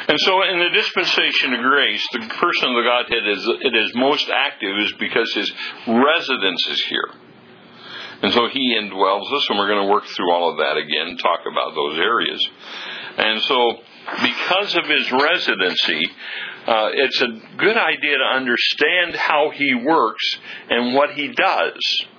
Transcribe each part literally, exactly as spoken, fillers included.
And so in the dispensation of grace, the person of the Godhead is it is most active is because his residence is here. And so he indwells us, and we're going to work through all of that again, talk about those areas. And so because of his residency, uh, it's a good idea to understand how he works and what he does.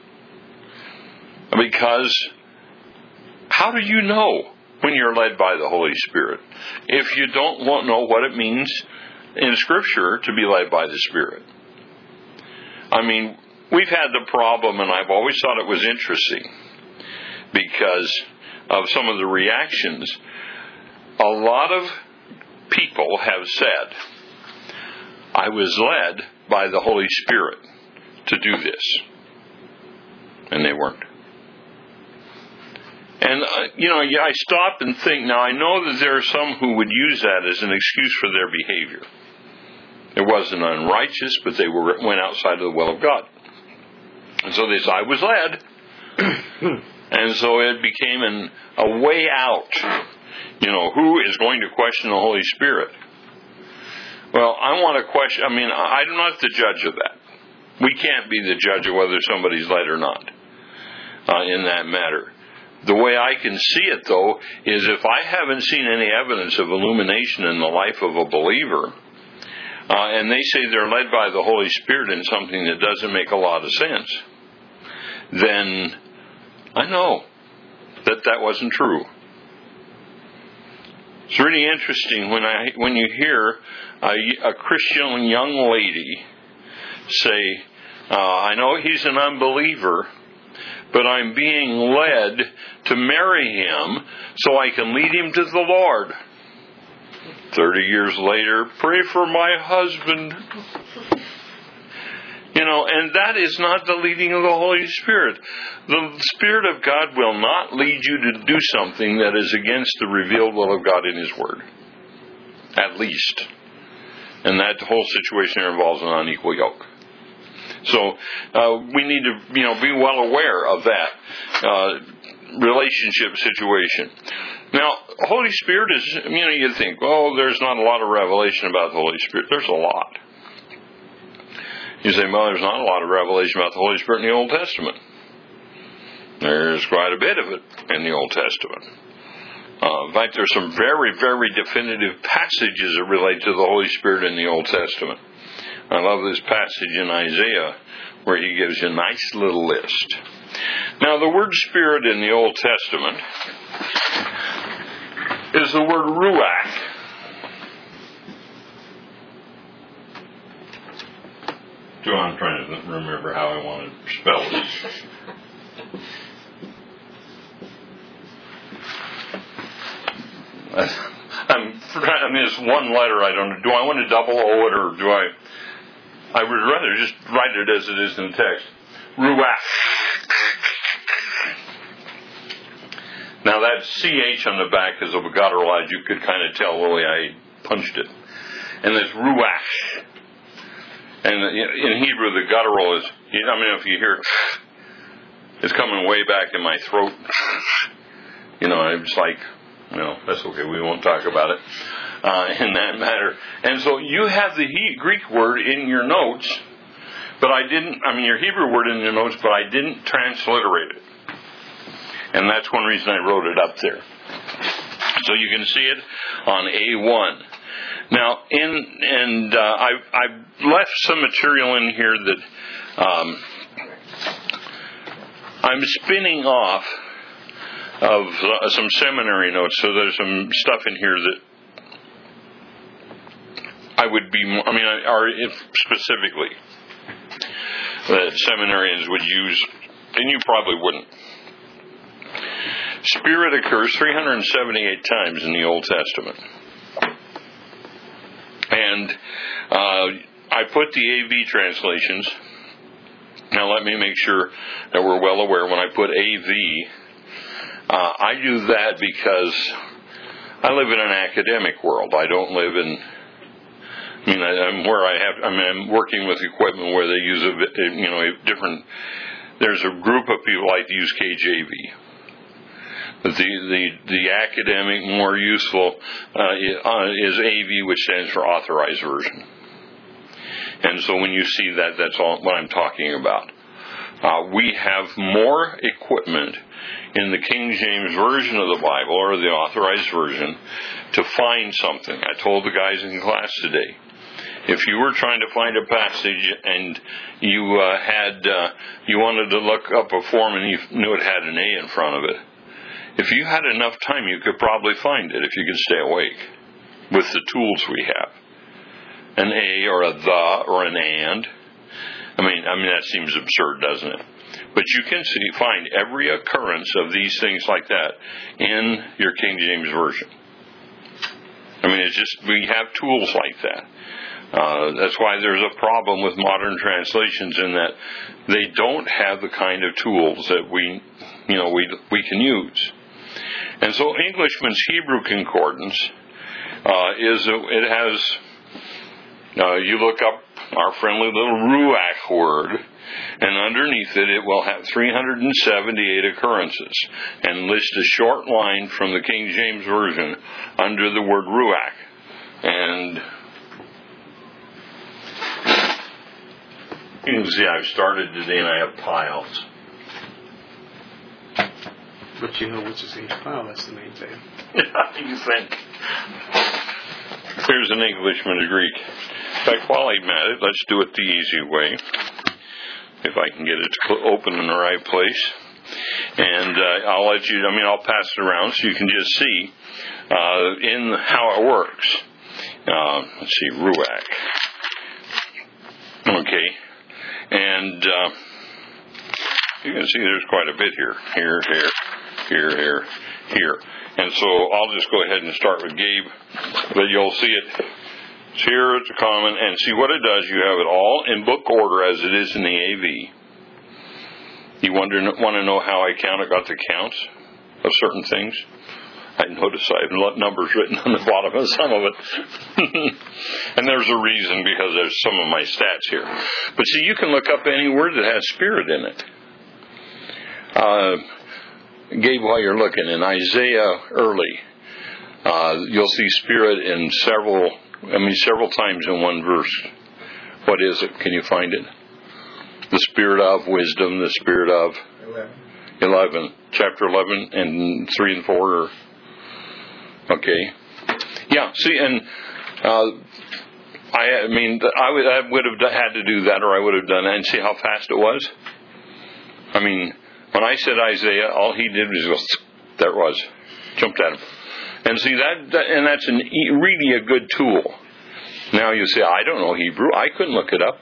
Because how do you know when you're led by the Holy Spirit if you don't know what it means in Scripture to be led by the Spirit? I mean, we've had the problem, and I've always thought it was interesting because of some of the reactions. A lot of people have said, I was led by the Holy Spirit to do this. And they weren't. And, uh, you know, I stop and think, now I know that there are some who would use that as an excuse for their behavior. It wasn't unrighteous, but they were went outside of the will of God. And so they said, I was led. And so it became an, a way out. You know, who is going to question the Holy Spirit? Well, I want to question, I mean, I'm not the judge of that. We can't be the judge of whether somebody's led or not uh, in that matter. The way I can see it, though, is if I haven't seen any evidence of illumination in the life of a believer, uh, and they say they're led by the Holy Spirit in something that doesn't make a lot of sense, then I know that that wasn't true. It's really interesting when I when you hear a, a Christian young lady say, uh, I know he's an unbeliever, but I'm being led to marry him so I can lead him to the Lord. Thirty years later, pray for my husband. You know, and that is not the leading of the Holy Spirit. The Spirit of God will not lead you to do something that is against the revealed will of God in His Word. At least. And that whole situation involves an unequal yoke. So uh, we need to, you know, be well aware of that uh, relationship situation. Now, Holy Spirit is, you know, you think, oh, there's not a lot of revelation about the Holy Spirit. There's a lot. You say, well, there's not a lot of revelation about the Holy Spirit in the Old Testament. There's quite a bit of it in the Old Testament. Uh, in fact, there's some very, very definitive passages that relate to the Holy Spirit in the Old Testament. I love this passage in Isaiah where he gives you a nice little list. Now, the word Spirit in the Old Testament is the word Ruach. I'm trying to remember how I want to spell this. I'm, I mean, it's one letter. I don't know. Do I want to double O it, or do I? I would rather just write it as it is in the text. Ruach. Now that C H on the back is of a guttural, as you could kind of tell the way I punched it. And this Ruach. And in Hebrew, the guttural is, I mean, if you hear, it's coming way back in my throat. You know, it's like, no, that's okay, we won't talk about it uh, in that matter. And so you have the he- Greek word in your notes, but I didn't, I mean, your Hebrew word in your notes, but I didn't transliterate it. And that's one reason I wrote it up there. So you can see it on A one. Now, in and uh, I I left some material in here that um, I'm spinning off of uh, some seminary notes. So there's some stuff in here that I would be, I mean, or if specifically that seminarians would use, and you probably wouldn't. Spirit occurs three hundred seventy-eight times in the Old Testament. And uh, I put the A V translations. Now let me make sure that we're well aware when I put A V, uh, I do that because I live in an academic world. I don't live in, I mean, I, I'm where I have, I mean, I'm working with equipment where they use a, you know, a different, there's a group of people like to use K J V. The the the academic, more useful uh, is A V, which stands for Authorized Version. And so when you see that, that's all what I'm talking about. Uh, we have more equipment in the King James Version of the Bible, or the Authorized Version, to find something. I told the guys in class today, if you were trying to find a passage and you uh, had uh, you wanted to look up a form and you knew it had an A in front of it, if you had enough time, you could probably find it if you could stay awake with the tools we have. An A or a the or an and. I mean, I mean that seems absurd, doesn't it? But you can see, find every occurrence of these things like that in your King James Version. I mean, it's just, we have tools like that. Uh, that's why there's a problem with modern translations in that they don't have the kind of tools that we, you know, we we can use. And so Englishman's Hebrew Concordance uh, is a, it has. Uh, you look up our friendly little ruach word, and underneath it, it will have three hundred seventy-eight occurrences, and list a short line from the King James Version under the word ruach. And you can see I've started today, and I have piles. But you know which is each pile, that's the main thing. You think. Here's an Englishman's Greek. In fact, while I'm at it, let's do it the easy way. If I can get it to open in the right place. And uh, I'll let you, I mean, I'll pass it around so you can just see uh, in how it works. Uh, let's see, ruach. Okay. And uh, you can see there's quite a bit here. Here, here, here, here, here. And so I'll just go ahead and start with Gabe. But you'll see it. It's here, it's a common, and see what it does. You have it all in book order as it is in the A V. You wonder, want to know how I counted, got the counts of certain things? I noticed I have numbers written on the bottom of some of it. And there's a reason, because there's some of my stats here. But see, you can look up any word that has spirit in it. Uh, Gabe, while you're looking, in Isaiah early, uh, you'll see spirit in several, I mean several times in one verse. What is it? Can you find it? The spirit of wisdom, the spirit of Eleven. Eleven. Chapter eleven and three and four. Or, okay. Yeah, see, and uh, I, I mean, I would, I would have had to do that, or I would have done that, and see how fast it was? I mean, when I said Isaiah, all he did was go, there it was. Jumped at him. And see, that, that and that's an, really a good tool. Now you say, I don't know Hebrew. I couldn't look it up.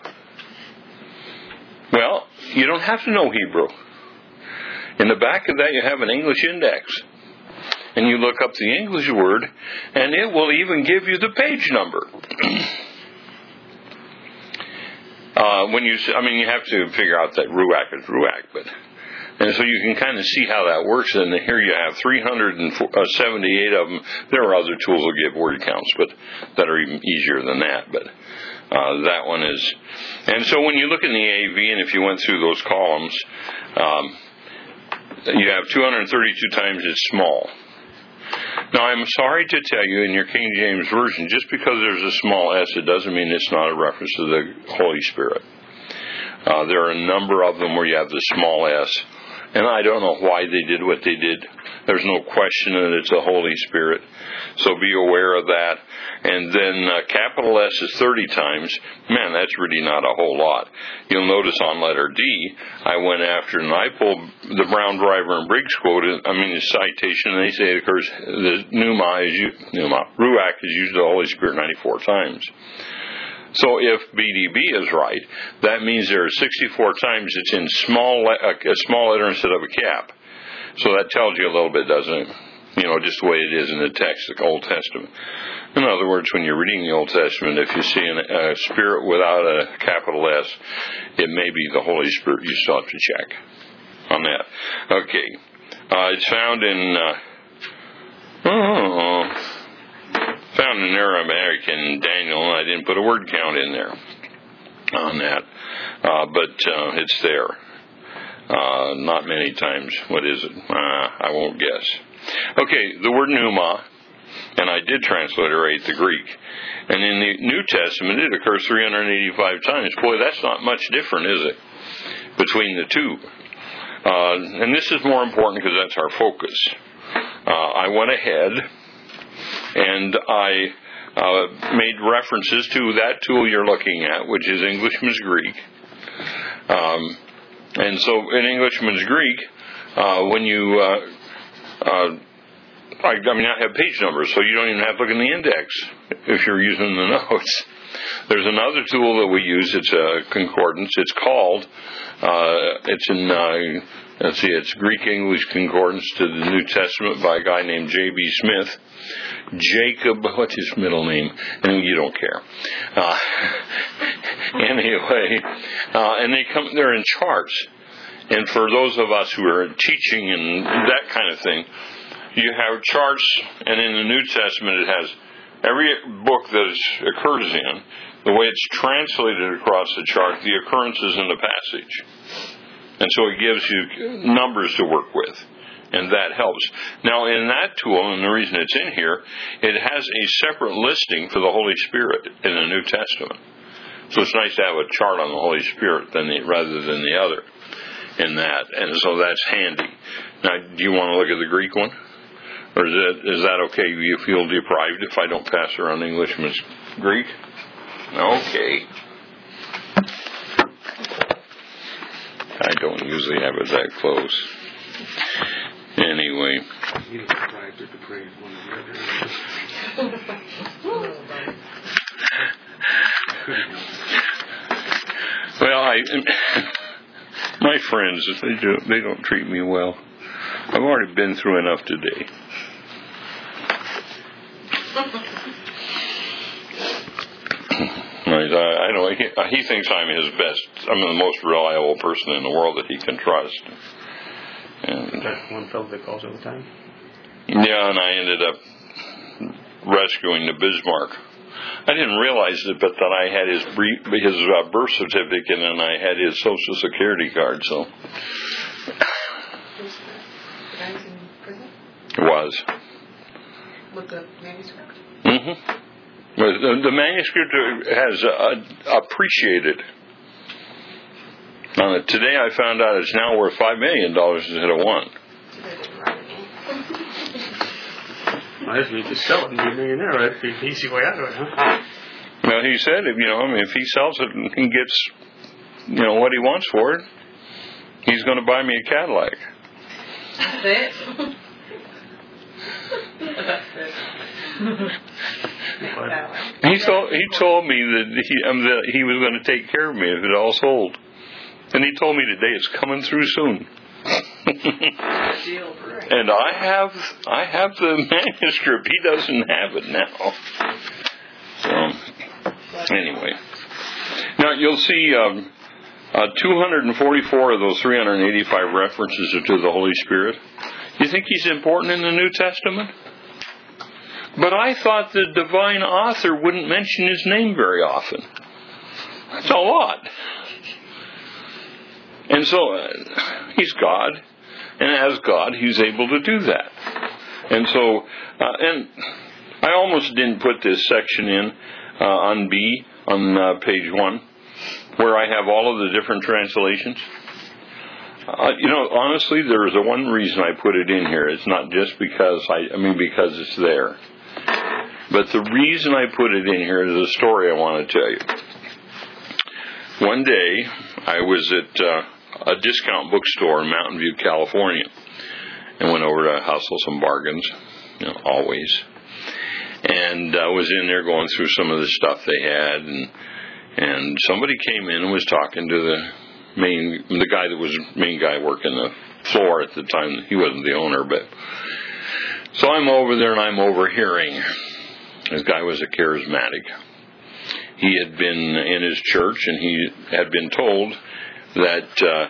Well, you don't have to know Hebrew. In the back of that, you have an English index. And you look up the English word, and it will even give you the page number. uh, when you, I mean, you have to figure out that ruach is ruach, but... And so you can kind of see how that works. And here you have three hundred seventy-eight of them. There are other tools that give word counts, but that are even easier than that. But uh, that one is. And so when you look in the A V, and if you went through those columns, um, you have two hundred thirty-two times it's small. Now, I'm sorry to tell you, in your King James Version, just because there's a small s, it doesn't mean it's not a reference to the Holy Spirit. Uh, there are a number of them where you have the small s. And I don't know why they did what they did. There's no question that it's the Holy Spirit. So be aware of that. And then uh, capital S is thirty times. Man, that's really not a whole lot. You'll notice on letter D, I went after and I pulled the Brown, Driver, and Briggs quote. I mean, the citation, and they say it occurs, the pneuma is used, pneuma, ruach is used the Holy Spirit ninety-four times. So if B D B is right, that means there are sixty-four times it's in small le- a small letter instead of a cap. So that tells you a little bit, doesn't it? You know, just the way it is in the text, the Old Testament. In other words, when you're reading the Old Testament, if you see a spirit without a capital S, it may be the Holy Spirit. You still have to check on that. Okay. Uh, it's found in... Uh, oh... Found in Aramaic in Daniel, and I didn't put a word count in there on that. Uh, but uh, it's there. Uh, not many times. What is it? Uh, I won't guess. Okay, the word pneuma, and I did transliterate the Greek. And in the New Testament, it occurs three hundred eighty-five times. Boy, that's not much different, is it, between the two? Uh, and this is more important because that's our focus. Uh, I went ahead and I uh, made references to that tool you're looking at, which is Englishman's Greek. Um, and so in Englishman's Greek, uh, when you... Uh, uh, I, I mean, I have page numbers, so you don't even have to look in the index if you're using the notes. There's another tool that we use. It's a concordance. It's called, uh, it's in, uh, let's see, it's Greek-English Concordance to the New Testament by a guy named J B Smith. Jacob, what's his middle name? And you don't care. Uh, anyway, uh, and they come, they're in charts. And for those of us who are teaching and that kind of thing, you have charts, and in the New Testament it has every book that it occurs in, the way it's translated across the chart, the occurrences in the passage. And so it gives you numbers to work with, and that helps. Now in that tool, and the reason it's in here, it has a separate listing for the Holy Spirit in the New Testament. So it's nice to have a chart on the Holy Spirit than the, rather than the other in that, and so that's handy. Now, do you want to look at the Greek one? Or is that, is that okay? You feel deprived if I don't pass around Englishman's Greek? Okay. I don't usually have it that close. Anyway. You deprived or depraved, one or the other. Well, I, my friends, they do, they don't treat me well. I've already been through enough today. Right, I, I know he, he thinks I'm his best. I'm the most reliable person in the world that he can trust. And that's one fellow that calls all the time. Yeah, and I ended up rescuing the Bismarck. I didn't realize it, but that I had his brief, his uh, birth certificate and I had his Social Security card. So it was. With the manuscript? Mm-hmm. The, the manuscript has uh, appreciated. Uh, today I found out it's now worth five million dollars instead of one. I just need to sell it and be a millionaire. That'd be an easy way out of it, huh? Well, he said, if you know, I mean, if he sells it and he gets, you know, what he wants for it, he's going to buy me a Cadillac. That's it. That's it. He told he told me that he um, that he was going to take care of me if it all sold, and he told me today it's coming through soon. And I have I have the manuscript. He doesn't have it now. So anyway, now you'll see um, uh, two hundred forty-four of those three hundred eighty-five references are to the Holy Spirit. You think he's important in the New Testament? But I thought the divine author wouldn't mention his name very often. That's a lot. And so uh, he's God, and as God, he's able to do that. And so, uh, and I almost didn't put this section in uh, on B, on uh, page one, where I have all of the different translations. Uh, you know, honestly, there is a one reason I put it in here. It's not just because I, I mean, because it's there. But the reason I put it in here is a story I want to tell you. One day, I was at uh, a discount bookstore in Mountain View, California, and went over to hustle some bargains, you know, always. And I was in there going through some of the stuff they had, and and somebody came in and was talking to the main, the guy that was the main guy working the floor at the time. He wasn't the owner, but so I'm over there and I'm overhearing. This guy was a charismatic. He had been in his church and he had been told that uh,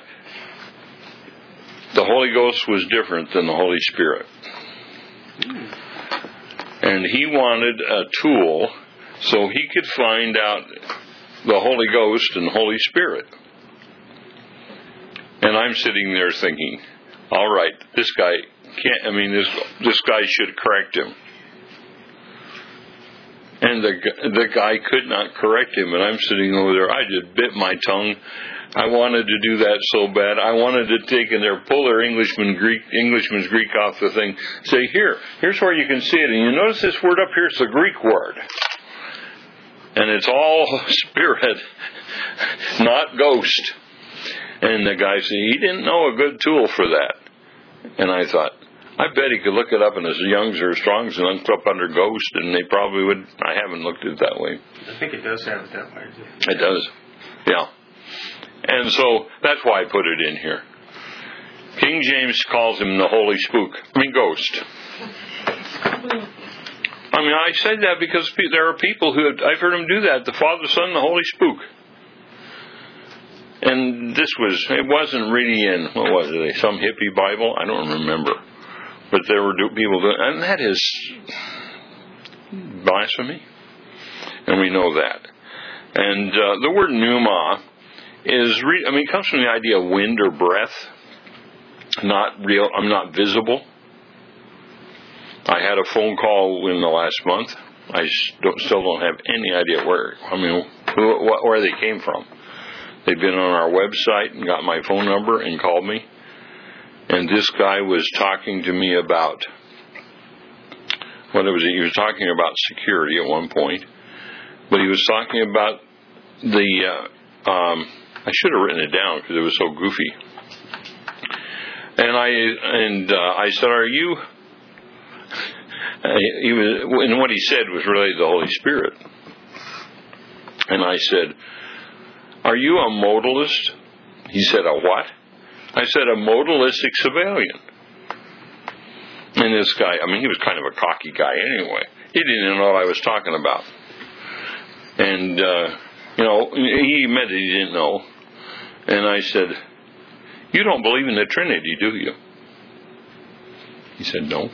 the Holy Ghost was different than the Holy Spirit. And he wanted a tool so he could find out the Holy Ghost and the Holy Spirit. And I'm sitting there thinking, all right, this guy can't, I mean, this this guy should correct him. And the the guy could not correct him, and I'm sitting over there. I just bit my tongue. I wanted to do that so bad. I wanted to take in there, pull their Englishman Greek, Englishman's Greek off the thing. Say, here, here's where you can see it. And you notice this word up here, it's the Greek word. And it's all spirit, not ghost. And the guy said, he didn't know a good tool for that. And I thought, I bet he could look it up in his Young's or Strong's and look up under ghost, and they probably would. I haven't looked at it that way. I think it does have it that way. It does. Yeah. And so that's why I put it in here. King James calls him the Holy Spook. I mean, ghost. I mean, I said that because there are people who have, I've heard them do that. The Father, Son, the Holy Spook. And this was, it wasn't really in, what was it, some hippie Bible? I don't remember. But there were people doing, and that is blasphemy. And we know that. And uh, the word pneuma is, re- I mean, it comes from the idea of wind or breath. Not real, I'm not visible. I had a phone call in the last month. I don't, still don't have any idea where, I mean, who, what, where they came from. They've been on our website and got my phone number and called me. And this guy was talking to me about, what was it? He was talking about security at one point. But he was talking about the, uh, um, I should have written it down because it was so goofy. And I, and uh, I said, are you, he was, and what he said was related to the Holy Spirit. And I said, are you a modalist? He said, a what? I said, a modalistic civilian. And this guy, I mean, he was kind of a cocky guy anyway. He didn't even know what I was talking about. And, uh, you know, he admitted he didn't know. And I said, you don't believe in the Trinity, do you? He said, no.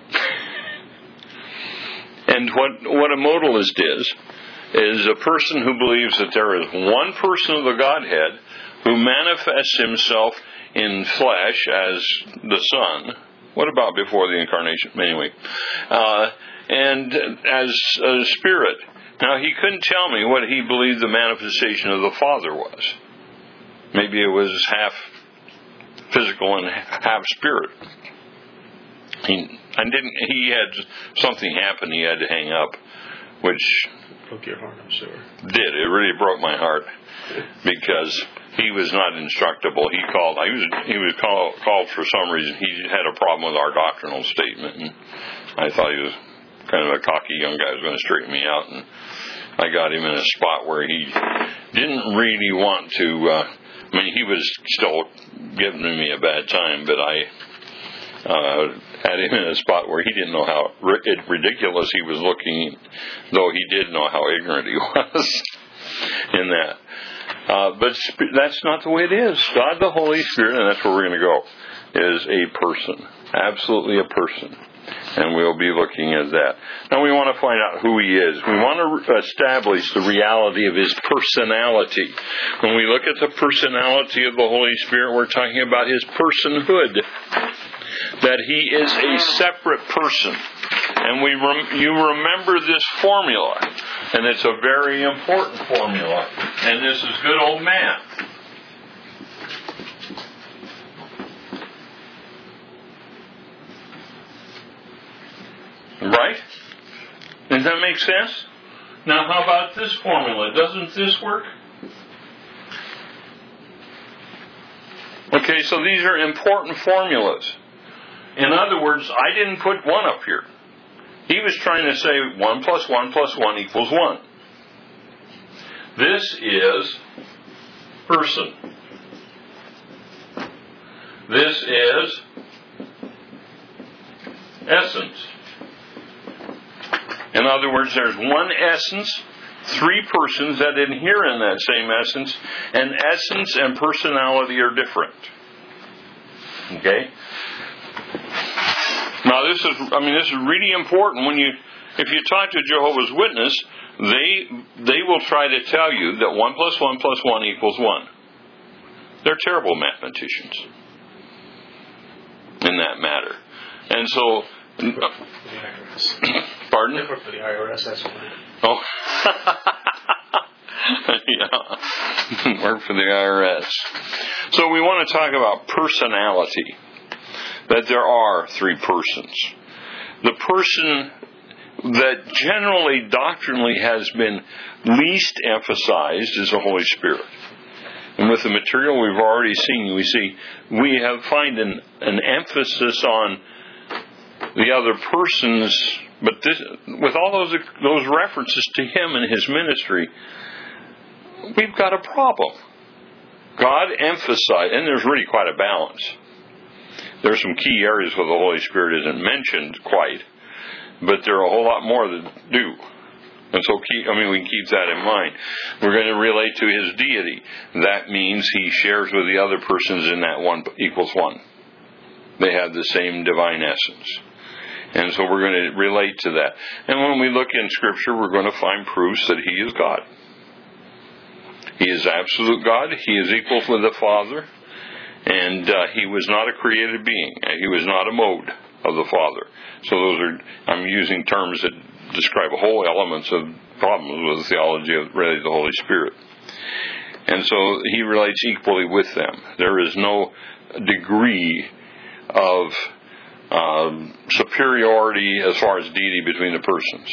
And what, what a modalist is, is a person who believes that there is one person of the Godhead who manifests himself in flesh as the Son. What about before the incarnation? Anyway. Uh, and as a spirit. Now, he couldn't tell me what he believed the manifestation of the Father was. Maybe it was half physical and half spirit. He, I didn't, he had something happen he had to hang up, which broke your heart, I'm sure. Did. It really broke my heart because he was not instructable. He called. He was. He was call, called for some reason. He had a problem with our doctrinal statement, and I thought he was kind of a cocky young guy who was going to straighten me out. And I got him in a spot where he didn't really want to. Uh, I mean, he was still giving me a bad time, but I uh, had him in a spot where he didn't know how ridiculous he was looking, though he did know how ignorant he was in that. Uh, but that's not the way it is. God the Holy Spirit, and that's where we're going to go, is a person. Absolutely a person. And we'll be looking at that. Now we want to find out who He is. We want to establish the reality of His personality. When we look at the personality of the Holy Spirit, we're talking about His personhood. That He is a separate person. And we rem- you remember this formula. And it's a very important formula. And this is good old man. Right? Does that make sense? Now how about this formula? Doesn't this work? Okay, so these are important formulas. In other words, I didn't put one up here. He was trying to say one plus one plus one equals one. This is person. This is essence. In other words, there's one essence, three persons that inhere in that same essence, and essence and personality are different. Okay? Now this is, I mean, this is really important when you, if you talk to Jehovah's Witness, they they will try to tell you that one plus one plus one equals one. They're terrible mathematicians in that matter. And so, For the I R S. pardon? They work for the I R S, that's why. Oh, yeah, work for the I R S. So we want to talk about personality. That there are three persons. The person that generally doctrinally has been least emphasized is the Holy Spirit. And with the material we've already seen, we see we have find an, an emphasis on the other persons, but this, with all those those references to him and his ministry, we've got a problem. God emphasized, and there's really quite a balance. There's some key areas where the Holy Spirit isn't mentioned quite, but there are a whole lot more that do. And so, keep, I mean, we can keep that in mind. We're going to relate to his deity. That means he shares with the other persons in that one equals one. They have the same divine essence. And so we're going to relate to that. And when we look in Scripture, we're going to find proofs that he is God. He is absolute God. He is equal with the Father. And uh, he was not a created being. He was not a mode of the Father. So those are, I'm using terms that describe whole elements of problems with the theology of really the Holy Spirit. And so he relates equally with them. There is no degree of um, superiority as far as deity between the persons.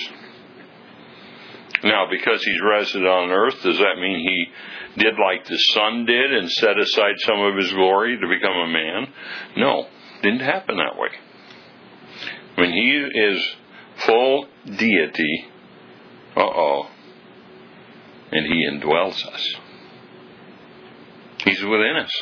Now, because he's resident on earth, does that mean he did like the Son did and set aside some of his glory to become a man? No, didn't happen that way. When he is full deity, uh-oh, and he indwells us. He's within us.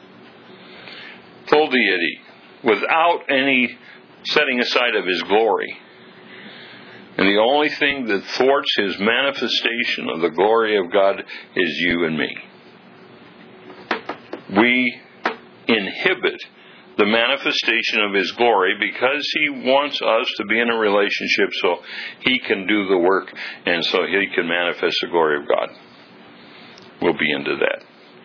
Full deity, without any setting aside of his glory. And the only thing that thwarts his manifestation of the glory of God is you and me. We inhibit the manifestation of his glory because he wants us to be in a relationship so he can do the work and so he can manifest the glory of God. We'll be into that.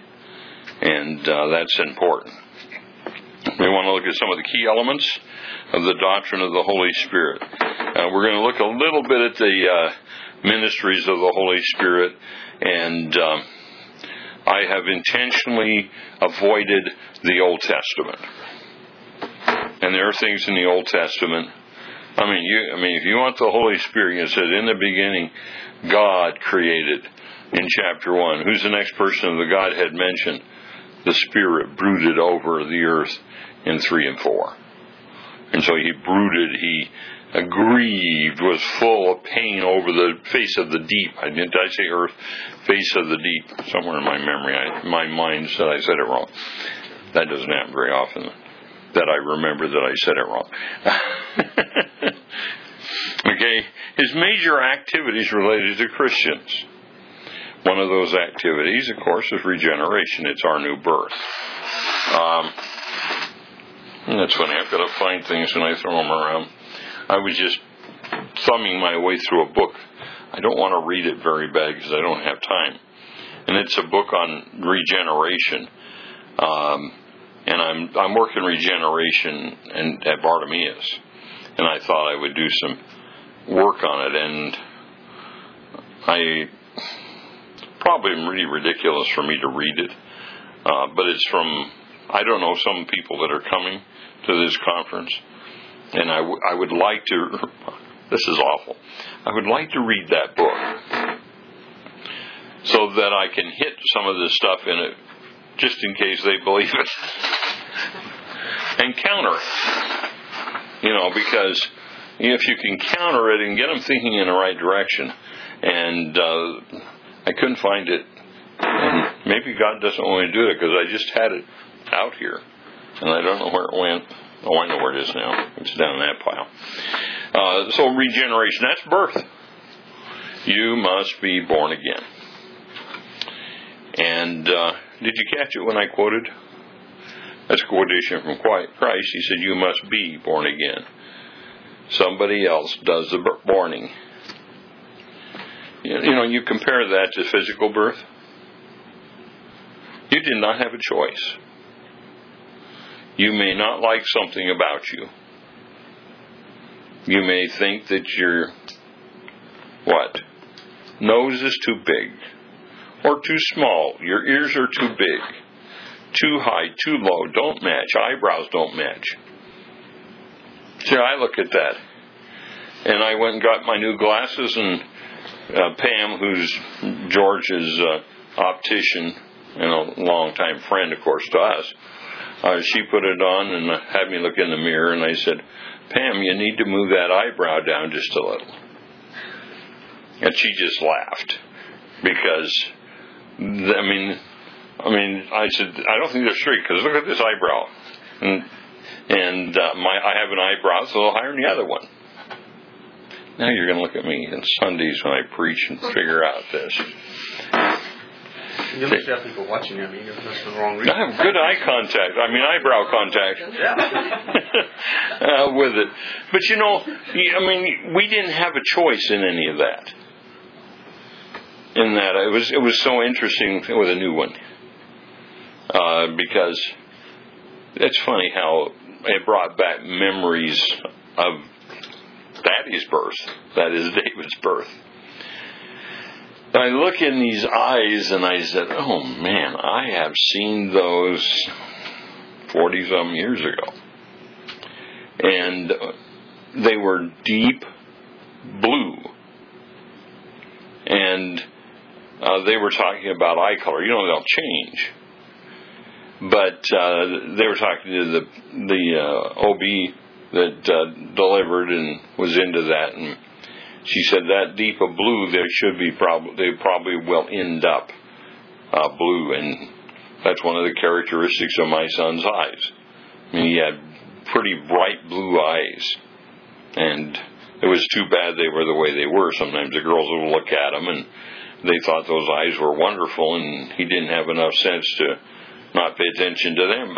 And uh, that's important. We want to look at some of the key elements of the doctrine of the Holy Spirit. Uh, we're going to look a little bit at the uh, ministries of the Holy Spirit, and um, I have intentionally avoided the Old Testament. And there are things in the Old Testament. I mean, you. I mean, if you want the Holy Spirit, it says, "In the beginning, God created." In chapter one, who's the next person of the Godhead mentioned? The Spirit brooded over the earth in three and four. And so he brooded, he grieved, was full of pain over the face of the deep. I didn't I say earth? Face of the deep. Somewhere in my memory, I, my mind said I said it wrong. That doesn't happen very often, that I remember that I said it wrong. Okay, his major activities related to Christians. One of those activities, of course, is regeneration. It's our new birth. Um, that's funny. I've got to find things when I throw them around. I was just thumbing my way through a book. I don't want to read it very bad because I don't have time. And it's a book on regeneration. Um, and I'm I'm working regeneration and at Bartimaeus. And I thought I would do some work on it. And I... probably really ridiculous for me to read it, uh, but it's from, I don't know, some people that are coming to this conference, and I, w- I would like to, this is awful, I would like to read that book so that I can hit some of the stuff in it, just in case they believe it, and counter it, you know, because if you can counter it and get them thinking in the right direction, and uh, I couldn't find it, and maybe God doesn't want me to do it because I just had it out here, and I don't know where it went. Oh, I know where it is now. It's down in that pile. Uh, so regeneration, that's birth. You must be born again. And uh, did you catch it when I quoted? That's a quotation from Christ. He said, you must be born again. Somebody else does the borning. You know, you compare that to physical birth. You did not have a choice. You may not like something about you. You may think that your, what? Nose is too big or too small. Your ears are too big, too high, too low, don't match. Eyebrows don't match. See, I look at that. And I went and got my new glasses, and uh, Pam, who's George's uh, optician and a long-time friend, of course, to us, uh, she put it on and had me look in the mirror, and I said, Pam, you need to move that eyebrow down just a little. And she just laughed because, I mean, I mean, I said, I don't think they're straight because look at this eyebrow, and, and uh, my I have an eyebrow that's a little higher than the other one. Now you're going to look at me on Sundays when I preach and figure out this. You must have people watching you. I mean, that's the wrong reason. I have good eye contact. I mean, eyebrow contact. Yeah. uh, with it. But you know, I mean, we didn't have a choice in any of that. In that, it was it was so interesting with a new one. Uh, because it's funny how it brought back memories of Daddy's birth. That is David's birth. I look in these eyes and I said, oh man, I have seen those forty-some years ago. And they were deep blue. And uh, they were talking about eye color. You know, they'll change. But uh, they were talking to the, the uh, O B that uh, delivered and was into that, and she said that deep a blue, there should be prob- they probably will end up uh, blue, and that's one of the characteristics of my son's eyes. I mean, he had pretty bright blue eyes, and it was too bad they were the way they were. Sometimes the girls would look at him, and they thought those eyes were wonderful, and he didn't have enough sense to not pay attention to them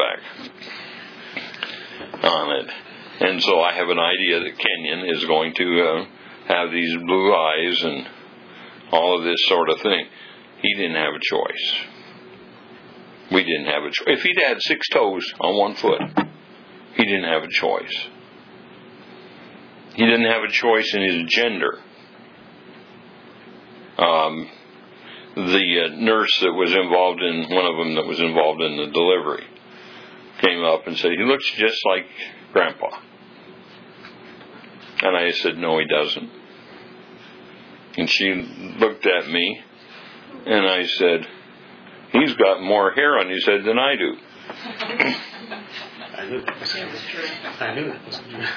back on it. And so I have an idea that Kenyon is going to uh, have these blue eyes and all of this sort of thing. He didn't have a choice. We didn't have a choice. If he'd had six toes on one foot, he didn't have a choice. He didn't have a choice in his gender. Um, the uh, nurse that was involved in, one of them that was involved in the delivery, came up and said, he looks just like Grandpa. And I said, no, he doesn't. And she looked at me, and I said, he's got more hair on his head than I do. I knew that was true. I knew that was true.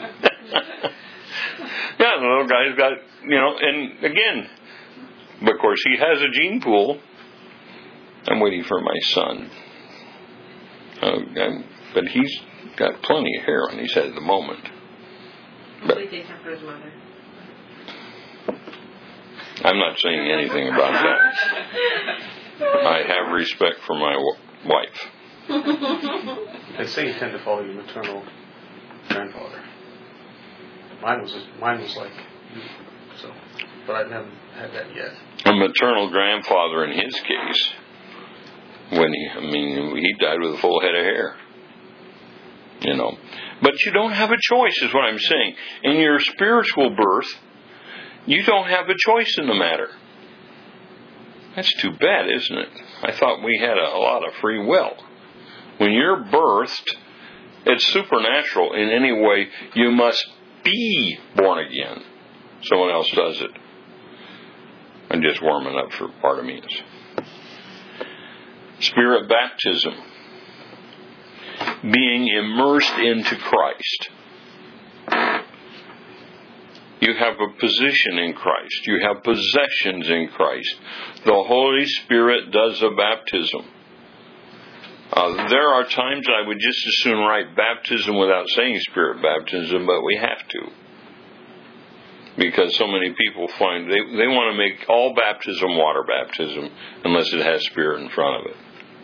Yeah, the little guy's got, you know, and again, but of course he has a gene pool. I'm waiting for my son. Uh, but he's got plenty of hair on his head at the moment. But for his mother. I'm not saying anything about that. I have respect for my w- wife. They say you tend to follow your maternal grandfather. Mine was mine was like you, so, but I haven't had that yet. A maternal grandfather, in his case, when he, I mean, he died with a full head of hair. You know, but you don't have a choice, is what I'm saying. In your spiritual birth, you don't have a choice in the matter. That's too bad, isn't it? I thought we had a, a lot of free will. When you're birthed, it's supernatural in any way. You must be born again. Someone else does it. I'm just warming up for Bartimaeus. Spirit baptism. Being immersed into Christ. You have a position in Christ. You have possessions in Christ. The Holy Spirit does a baptism. Uh, there are times I would just as soon write baptism without saying Spirit baptism, but we have to. Because so many people find they, they want to make all baptism water baptism unless it has Spirit in front of it.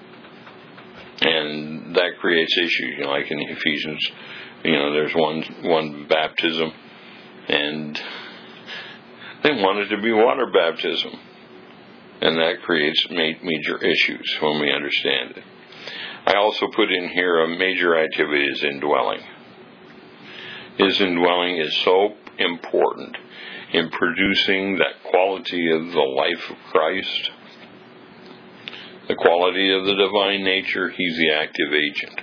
And that creates issues, you know, like in Ephesians, you know, there's one one baptism, and they want it to be water baptism. And that creates major issues when we understand it. I also put in here a major activity is indwelling. His indwelling is so important in producing that quality of the life of Christ, the quality of the divine nature. He's the active agent.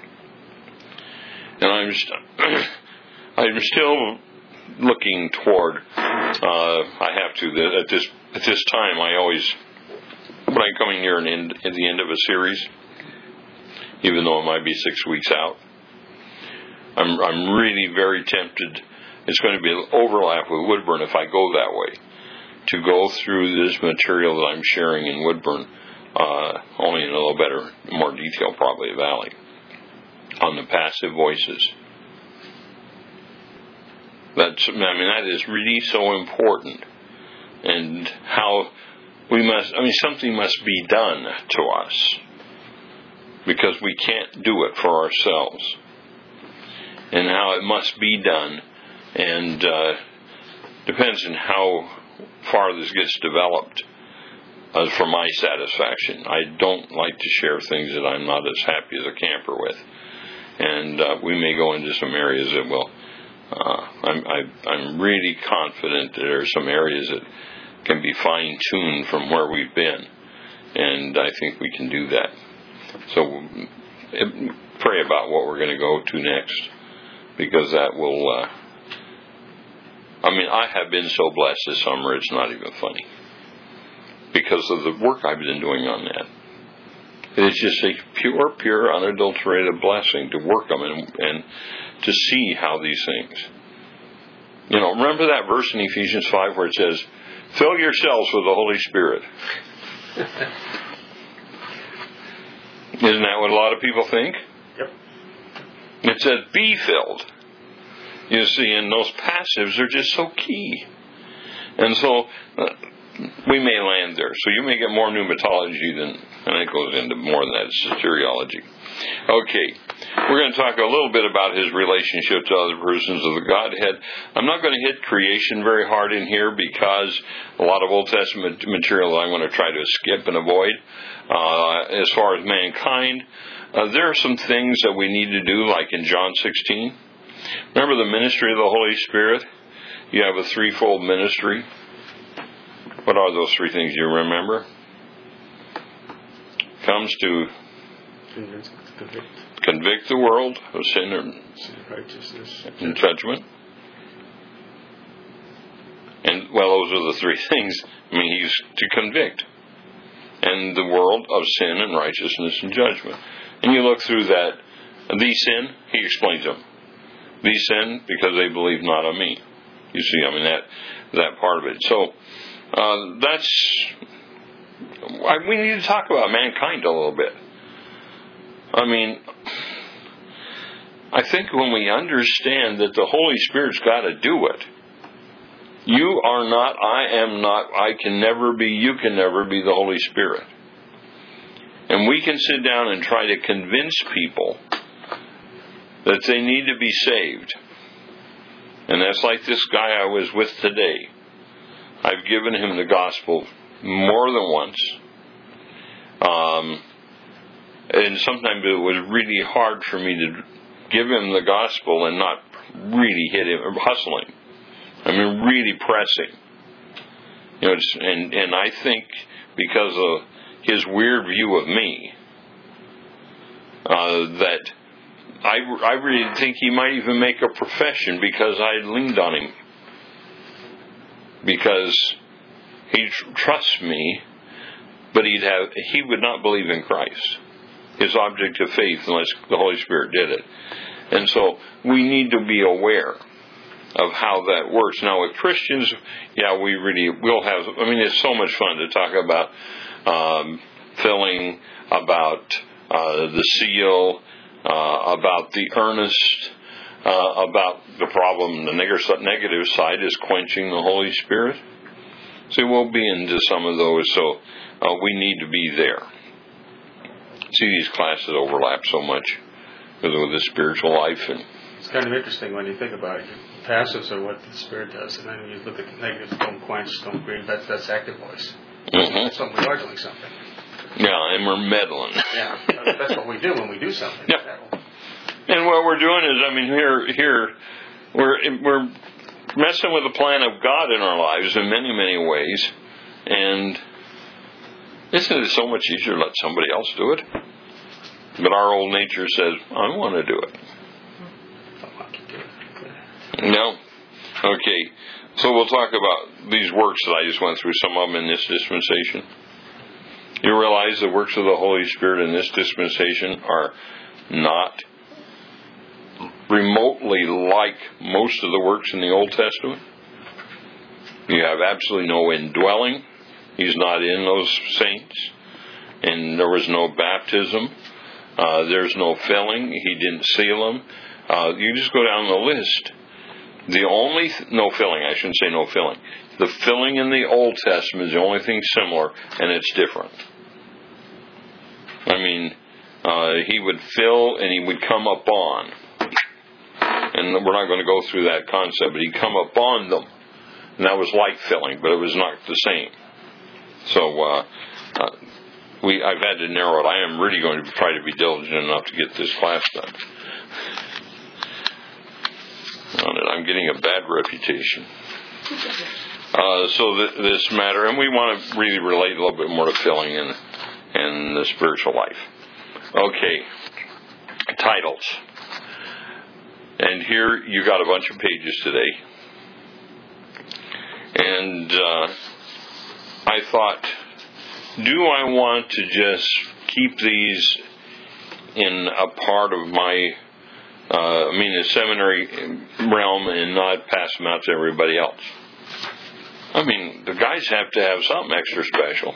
And I'm, st- I'm still looking toward, uh, I have to, at this at this time, I always, when I'm coming near an end, at the end of a series, even though it might be six weeks out, I'm, I'm really very tempted. It's going to be an overlap with Woodburn if I go that way, to go through this material that I'm sharing in Woodburn, uh, only in a little better, more detail probably, Valley, on the passive voices. That's, I mean, that is really so important. And how we must, I mean, something must be done to us, because we can't do it for ourselves. And how it must be done, and uh, depends on how far this gets developed uh, for my satisfaction. I don't like to share things that I'm not as happy as a camper with. And uh, we may go into some areas that will, uh, I'm, I, I'm really confident that there are some areas that can be fine-tuned from where we've been. And I think we can do that. So it, pray about what we're going to go to next, because that will, uh, I mean, I have been so blessed this summer, it's not even funny, because of the work I've been doing on that. It's just a pure, pure, unadulterated blessing to work them and, and to see how these things. You know, remember that verse in Ephesians five where it says, fill yourselves with the Holy Spirit. Isn't that what a lot of people think? Yep. It says, be filled. You see, and those passives are just so key. And so, uh, we may land there. So you may get more pneumatology than, and it goes into more than that, it's soteriology. Okay, we're going to talk a little bit about his relationship to other persons of the Godhead. I'm not going to hit creation very hard in here, because a lot of Old Testament material I'm going to try to skip and avoid. Uh, as far as mankind, uh, there are some things that we need to do, like in John sixteen. Remember the ministry of the Holy Spirit? You have a threefold ministry. What are those three things you remember? Comes to Convince, convict. convict the world of sin and Sin, righteousness, and judgment. And, well, those are the three things. I mean, he's to convict. And the world of sin and righteousness and judgment. And you look through that. These sin, he explains them. These sin because they believe not on me. You see, I mean, that that part of it. So, uh, that's... I, we need to talk about mankind a little bit. I mean, I think when we understand that the Holy Spirit's got to do it, you are not, I am not, I can never be, you can never be the Holy Spirit. And we can sit down and try to convince people that they need to be saved. And that's like this guy I was with today. I've given him the gospel more than once. Um, and sometimes it was really hard for me to give him the gospel and not really hit him, or hustle him. I mean, really pressing. You know, it's, and, and I think because of his weird view of me, uh, that I, I really think he might even make a profession because I leaned on him. Because he tr- trusts me, but he'd have he would not believe in Christ, his object of faith, unless the Holy Spirit did it. And so we need to be aware of how that works. Now with Christians, yeah, we really will have, I mean, it's so much fun to talk about um, filling, about uh, the seal, uh, about the earnest, uh, about the problem, the negative side is quenching the Holy Spirit. So we'll be into some of those, so uh, we need to be there. See, these classes overlap so much with, with the spiritual life. And it's kind of interesting when you think about it. Passives are what the Spirit does, and then you look at the negatives, don't quench, don't grieve, that's, that's active voice. Mm-hmm. Something, we are doing something. Yeah, and we're meddling. Yeah, that's what we do when we do something. Yeah. And what we're doing is, I mean, here, here, we're we're messing with the plan of God in our lives in many, many ways. And isn't it so much easier to let somebody else do it? But our old nature says, I want to do it. No? Okay. So we'll talk about these works that I just went through, some of them in this dispensation. You realize the works of the Holy Spirit in this dispensation are not remotely like most of the works in the Old Testament. You have absolutely no indwelling. He's not in those saints. And there was no baptism. Uh, there's no filling. He didn't seal them. Uh, you just go down the list. The only, th- no filling, I shouldn't say no filling. The filling in the Old Testament is the only thing similar, and it's different. I mean, uh, he would fill and he would come upon. And we're not going to go through that concept, but he'd come upon them. And that was like filling, but it was not the same. So, uh, uh, we, I've had to narrow it. I am really going to try to be diligent enough to get this class done. I'm getting a bad reputation. Uh, so th- this matter, and we want to really relate a little bit more to filling in, in the spiritual life. Okay, titles. And here you got a bunch of pages today. And uh, I thought, do I want to just keep these in a part of my Uh, I mean, the seminary realm and not pass them out to everybody else? I mean, the guys have to have something extra special.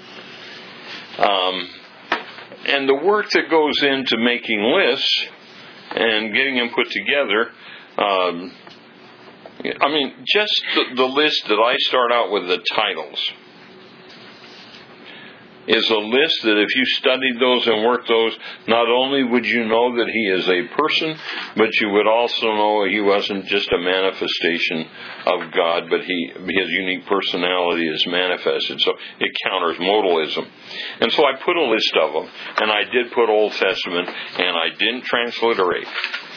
Um, and the work that goes into making lists and getting them put together, um, I mean, just the, the list that I start out with, the titles, is a list that if you studied those and worked those, not only would you know that he is a person, but you would also know he wasn't just a manifestation of God, but he his unique personality is manifested. So it counters modalism. And so I put a list of them, and I did put Old Testament, and I didn't transliterate.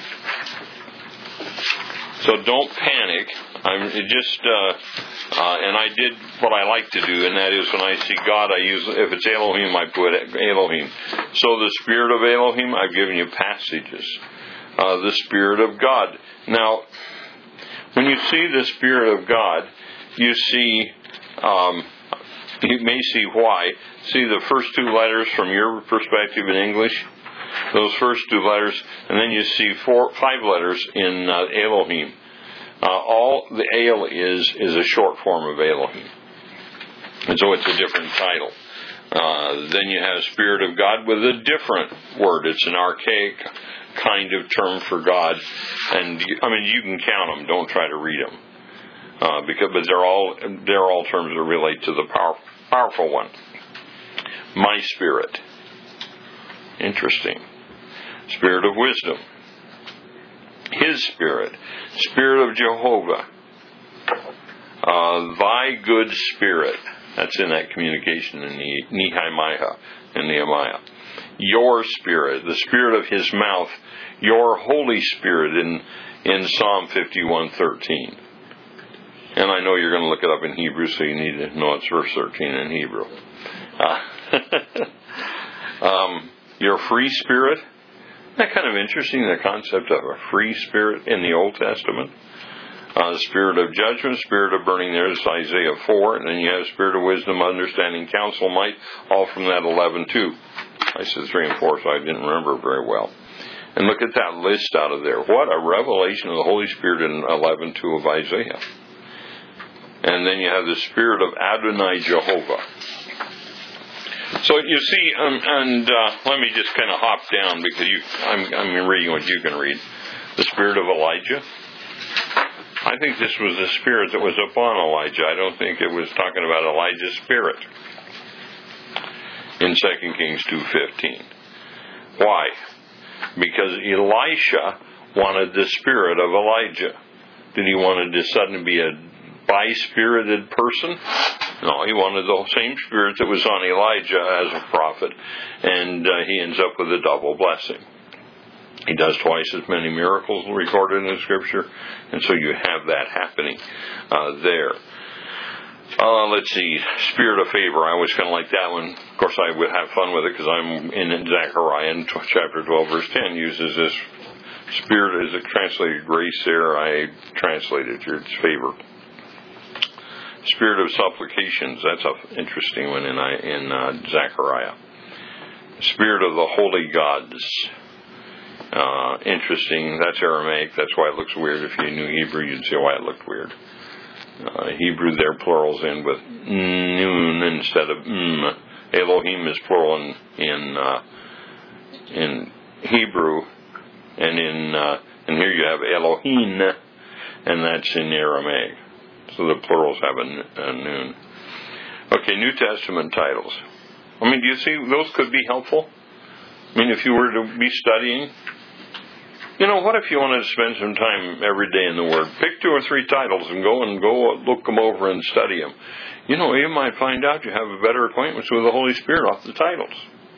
So don't panic. I'm just, uh, uh, and I did what I like to do, and that is when I see God, I use, if it's Elohim, I put Elohim. So the Spirit of Elohim, I've given you passages. Uh, the Spirit of God. Now, when you see the Spirit of God, you see, um, you may see why. See the first two letters from your perspective in English? Those first two letters, and then you see four, five letters in uh, Elohim. Uh, all the El is is a short form of Elohim, and so it's a different title. Uh, then you have Spirit of God with a different word. It's an archaic kind of term for God, and you, I mean you can count them. Don't try to read them, uh, because but they're all they're all terms that relate to the power, powerful one. My Spirit. Interesting. Spirit of wisdom. His Spirit. Spirit of Jehovah. Uh, thy good Spirit. That's in that communication in Nehemiah and Nehemiah. Your Spirit. The Spirit of His mouth. Your Holy Spirit in, in Psalm fifty-one thirteen. And I know you're going to look it up in Hebrew, so you need to know it's verse thirteen in Hebrew. Uh, um, your free spirit. Isn't that kind of interesting, the concept of a free spirit in the Old Testament? Uh, the spirit of judgment, spirit of burning, there's Isaiah four, and then you have spirit of wisdom, understanding, counsel, might, all from that eleven two. I said three and four, so I didn't remember very well. And look at that list out of there. What a revelation of the Holy Spirit in eleven two of Isaiah. And then you have the spirit of Adonai Jehovah. So you see, um, and uh, let me just kind of hop down because you, I'm, I'm reading what you can read. The spirit of Elijah. I think this was the spirit that was upon Elijah. I don't think it was talking about Elijah's spirit in Second Kings two fifteen. Why? Because Elisha wanted the spirit of Elijah. Did he want to suddenly be a by-spirited person? No, he wanted the same spirit that was on Elijah as a prophet, and uh, he ends up with a double blessing. He does twice as many miracles recorded in the Scripture, and so you have that happening uh, there. Uh, let's see, spirit of favor. I always kind of like that one. Of course, I would have fun with it because I'm in Zechariah in chapter twelve, verse ten, uses this spirit as a translated grace there. I translated it. It's favor. Spirit of supplications. That's an interesting one in, in uh, Zechariah. Spirit of the holy gods. Uh, interesting. That's Aramaic. That's why it looks weird. If you knew Hebrew, you'd see why it looked weird. Uh, Hebrew, their plurals in with noon instead of mm. Elohim is plural in in, uh, in Hebrew, and in uh, and here you have Elohim, and that's in Aramaic. So the plurals have a, a noon. Okay, New Testament titles. I mean, do you see those could be helpful? I mean, if you were to be studying, you know, what if you wanted to spend some time every day in the Word? Pick two or three titles and go and go look them over and study them. You know, you might find out you have a better acquaintance with the Holy Spirit off the titles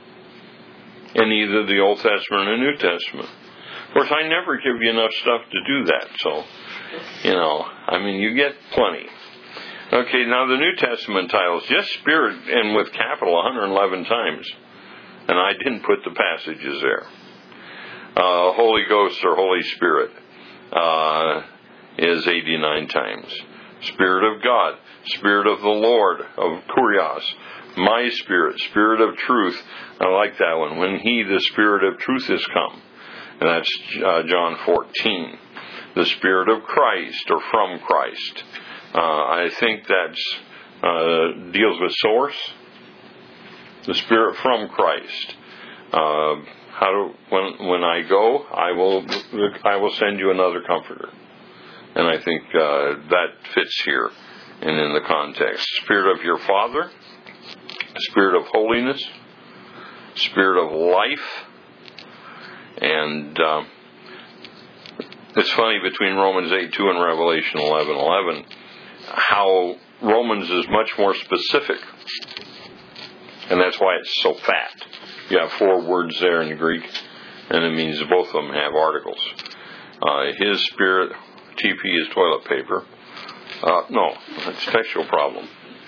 in either the Old Testament or New Testament. Of course, I never give you enough stuff to do that, so, you know, I mean, you get plenty. Okay, now the New Testament titles, just Spirit and with capital one hundred eleven times. And I didn't put the passages there. Uh, Holy Ghost or Holy Spirit uh, is eighty-nine times. Spirit of God, Spirit of the Lord, of Kurios, my Spirit, Spirit of truth. I like that one. When He, the Spirit of truth, is come. And that's uh, John fourteen. The Spirit of Christ or from Christ. Uh, I think that's uh, deals with source. The Spirit from Christ. Uh, how do, when when I go, I will I will send you another Comforter, and I think uh, that fits here and in the context. Spirit of your Father, Spirit of holiness, Spirit of life, and uh, it's funny between Romans eight two and Revelation eleven eleven how Romans is much more specific. And that's why it's so fat. You have four words there in the Greek, and it means both of them have articles. Uh, his Spirit, T P is toilet paper. Uh, no, it's a textual problem.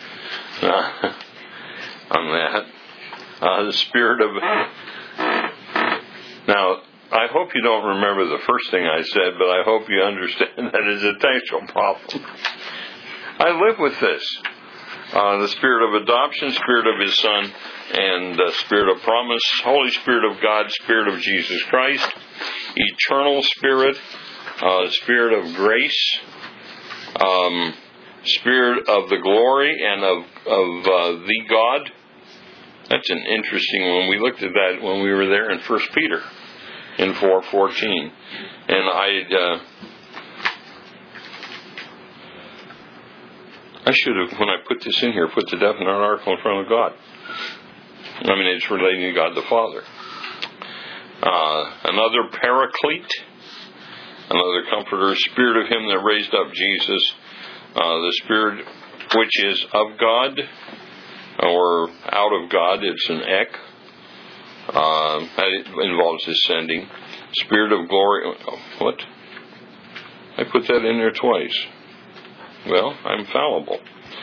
Uh, on that. Uh, the Spirit of... Now, I hope you don't remember the first thing I said, but I hope you understand that it's a textual problem. I live with this. Uh, the Spirit of adoption, Spirit of His Son, and uh, Spirit of promise, Holy Spirit of God, Spirit of Jesus Christ, Eternal Spirit, uh, Spirit of grace, um, Spirit of the glory and of, of uh, the God. That's an interesting one. We looked at that when we were there in First Peter in four fourteen. And I... Uh, I should have, when I put this in here, put the definite article in front of God. I mean, it's relating to God the Father. Uh, another Paraclete, another Comforter, Spirit of Him that raised up Jesus, uh, the Spirit which is of God, or out of God, it's an ek. Uh, that involves His sending. Spirit of glory, oh, what? I put that in there twice. Well, I'm fallible.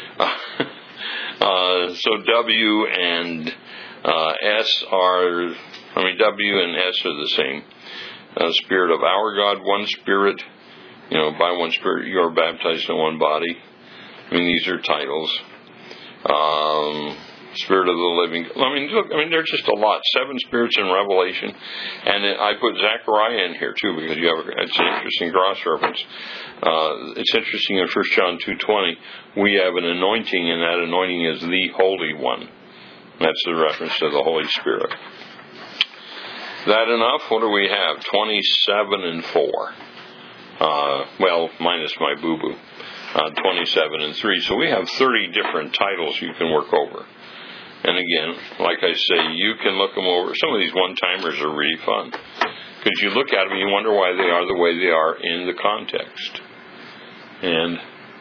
uh, so W and uh, S are, I mean, W and S are the same. Uh, Spirit of our God, one Spirit, you know, by one Spirit you are baptized in one body. I mean, these are titles. Um, Spirit of the living. I mean, look, I mean, there's just a lot. Seven spirits in Revelation, and I put Zechariah in here too because you have a, it's an interesting cross reference. Uh, it's interesting in First John two twenty we have an anointing, and that anointing is the Holy One. That's the reference to the Holy Spirit. That enough? What do we have? Twenty-seven and four. Uh, well, minus my boo boo. Uh, twenty-seven and three. So we have thirty different titles you can work over. And again, like I say, you can look them over. Some of these one-timers are really fun. Because you look at them and you wonder why they are the way they are in the context. And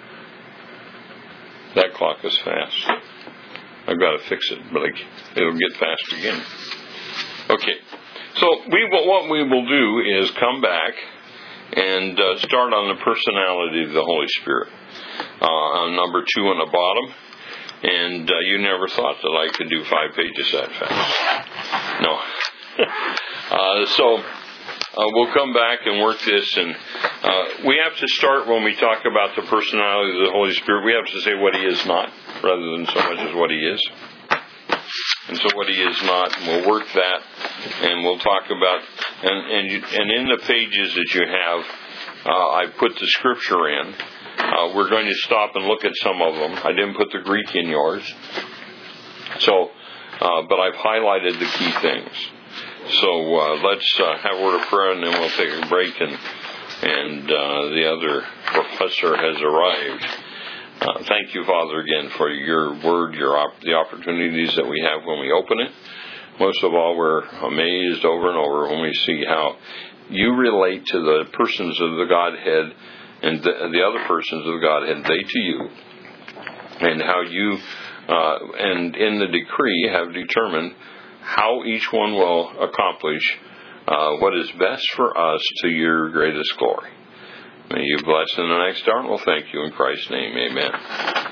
that clock is fast. I've got to fix it, but it'll get fast again. Okay. So we will, what we will do is come back and uh, start on the personality of the Holy Spirit. Uh, on number two on the bottom. And uh, you never thought that I could do five pages that fast. No. uh, so uh, we'll come back and work this. And uh, we have to start when we talk about the personality of the Holy Spirit. We have to say what He is not, rather than so much as what He is. And so what He is not, and we'll work that, and we'll talk about, and and, you, and in the pages that you have, uh, I put the scripture in. Uh, we're going to stop and look at some of them. I didn't put the Greek in yours. So, uh, but I've highlighted the key things. So uh, let's uh, have a word of prayer, and then we'll take a break, and, and uh, the other professor has arrived. Uh, thank you, Father, again for your word, your op- the opportunities that we have when we open it. Most of all, we're amazed over and over when we see how you relate to the persons of the Godhead and the, the other persons of the Godhead, they to you, and how you, uh, and in the decree, have determined how each one will accomplish uh, what is best for us to your greatest glory. May you bless in the next hour, and we'll thank you in Christ's name. Amen.